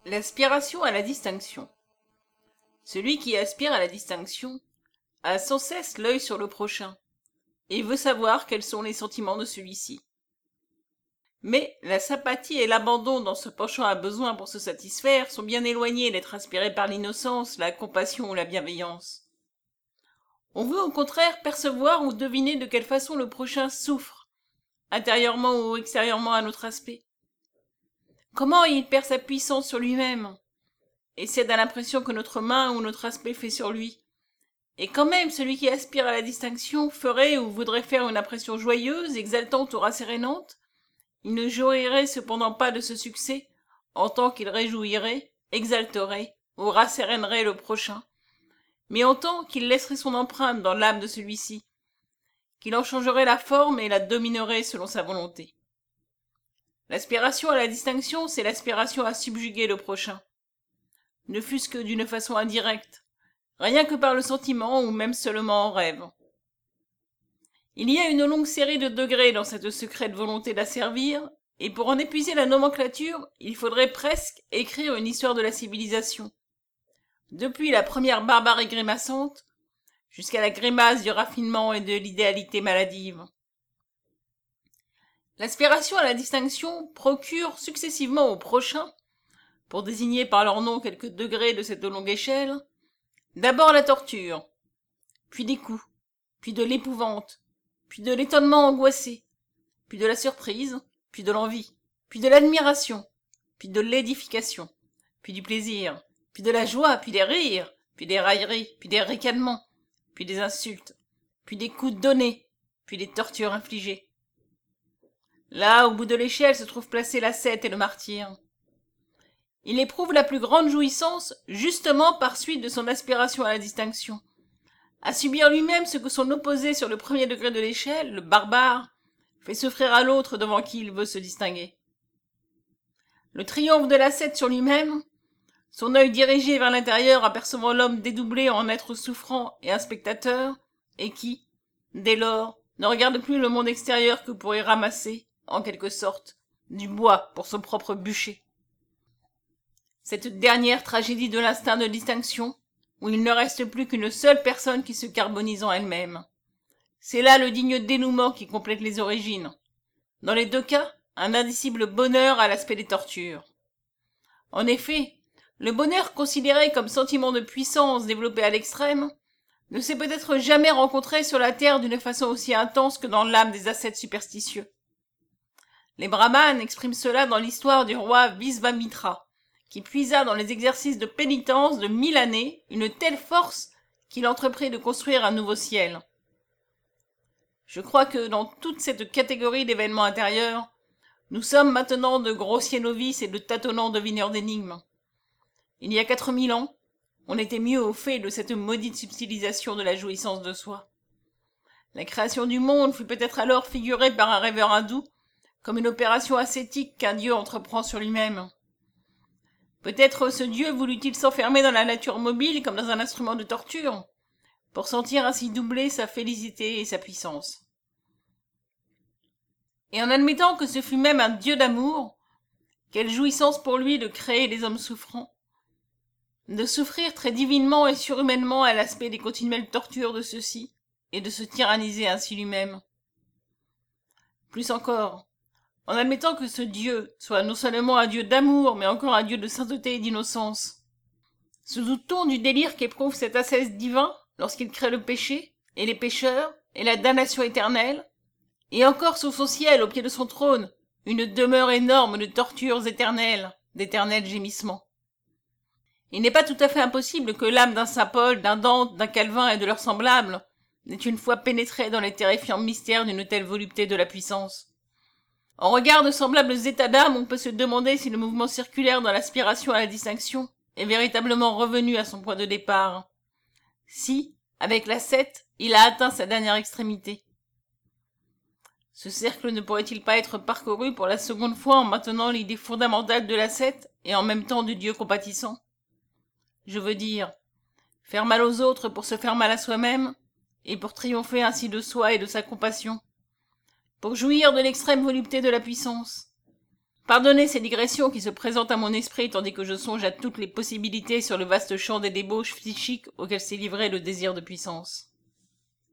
L'aspiration à la distinction. Celui qui aspire à la distinction a sans cesse l'œil sur le prochain, et veut savoir quels sont les sentiments de celui-ci. Mais la sympathie et l'abandon dans ce penchant à besoin pour se satisfaire sont bien éloignés d'être inspirés par l'innocence, la compassion ou la bienveillance. On veut au contraire percevoir ou deviner de quelle façon le prochain souffre, intérieurement ou extérieurement à notre aspect. Comment il perd sa puissance sur lui-même, et cède à l'impression que notre main ou notre aspect fait sur lui. Et quand même, celui qui aspire à la distinction ferait ou voudrait faire une impression joyeuse, exaltante ou rassérénante, il ne jouirait cependant pas de ce succès, en tant qu'il réjouirait, exalterait ou rassérénerait le prochain, mais en tant qu'il laisserait son empreinte dans l'âme de celui-ci, qu'il en changerait la forme et la dominerait selon sa volonté. L'aspiration à la distinction, c'est l'aspiration à subjuguer le prochain, ne fût-ce que d'une façon indirecte, rien que par le sentiment ou même seulement en rêve. Il y a une longue série de degrés dans cette secrète volonté d'asservir, et pour en épuiser la nomenclature, il faudrait presque écrire une histoire de la civilisation. Depuis la première barbarie grimaçante, jusqu'à la grimace du raffinement et de l'idéalité maladive. L'aspiration à la distinction procure successivement aux prochains, pour désigner par leur nom quelques degrés de cette longue échelle, d'abord la torture, puis des coups, puis de l'épouvante, puis de l'étonnement angoissé, puis de la surprise, puis de l'envie, puis de l'admiration, puis de l'édification, puis du plaisir, puis de la joie, puis des rires, puis des railleries, puis des ricanements, puis des insultes, puis des coups donnés, puis des tortures infligées. Là, au bout de l'échelle, se trouvent placés l'ascète et le martyr. Il éprouve la plus grande jouissance justement par suite de son aspiration à la distinction, à subir lui-même ce que son opposé sur le premier degré de l'échelle, le barbare, fait souffrir à l'autre devant qui il veut se distinguer. Le triomphe de l'ascète sur lui-même, son œil dirigé vers l'intérieur apercevant l'homme dédoublé en être souffrant et un spectateur, et qui, dès lors, ne regarde plus le monde extérieur que pour y ramasser, en quelque sorte, du bois pour son propre bûcher. Cette dernière tragédie de l'instinct de distinction, où il ne reste plus qu'une seule personne qui se carbonise en elle-même. C'est là le digne dénouement qui complète les origines. Dans les deux cas, un indicible bonheur à l'aspect des tortures. En effet, le bonheur considéré comme sentiment de puissance développé à l'extrême ne s'est peut-être jamais rencontré sur la terre d'une façon aussi intense que dans l'âme des ascètes superstitieux. Les brahmanes expriment cela dans l'histoire du roi Visvamitra, qui puisa dans les exercices de pénitence de 1000 années une telle force qu'il entreprit de construire un nouveau ciel. Je crois que dans toute cette catégorie d'événements intérieurs, nous sommes maintenant de grossiers novices et de tâtonnants devineurs d'énigmes. Il y a 4000 ans, on était mieux au fait de cette maudite subtilisation de la jouissance de soi. La création du monde fut peut-être alors figurée par un rêveur hindou comme une opération ascétique qu'un dieu entreprend sur lui-même. Peut-être ce dieu voulut-il s'enfermer dans la nature mobile comme dans un instrument de torture, pour sentir ainsi doubler sa félicité et sa puissance. Et en admettant que ce fût même un dieu d'amour, quelle jouissance pour lui de créer des hommes souffrants, de souffrir très divinement et surhumainement à l'aspect des continuelles tortures de ceux-ci, et de se tyranniser ainsi lui-même. Plus encore, en admettant que ce Dieu soit non seulement un Dieu d'amour, mais encore un Dieu de sainteté et d'innocence. Se doute-t-on du délire qu'éprouve cet ascète divin lorsqu'il crée le péché, et les pécheurs, et la damnation éternelle, et encore sous son ciel, au pied de son trône, une demeure énorme de tortures éternelles, d'éternels gémissements. Il n'est pas tout à fait impossible que l'âme d'un saint Paul, d'un Dante, d'un Calvin et de leurs semblables n'ait une fois pénétré dans les terrifiants mystères d'une telle volupté de la puissance. En regard de semblables états d'âme, on peut se demander si le mouvement circulaire dans l'aspiration à la distinction est véritablement revenu à son point de départ. Si, avec l'ascète, il a atteint sa dernière extrémité. Ce cercle ne pourrait-il pas être parcouru pour la seconde fois en maintenant l'idée fondamentale de l'ascète et en même temps du Dieu compatissant? Je veux dire, faire mal aux autres pour se faire mal à soi-même, et pour triompher ainsi de soi et de sa compassion, pour jouir de l'extrême volupté de la puissance. Pardonnez ces digressions qui se présentent à mon esprit tandis que je songe à toutes les possibilités sur le vaste champ des débauches psychiques auxquelles s'est livré le désir de puissance.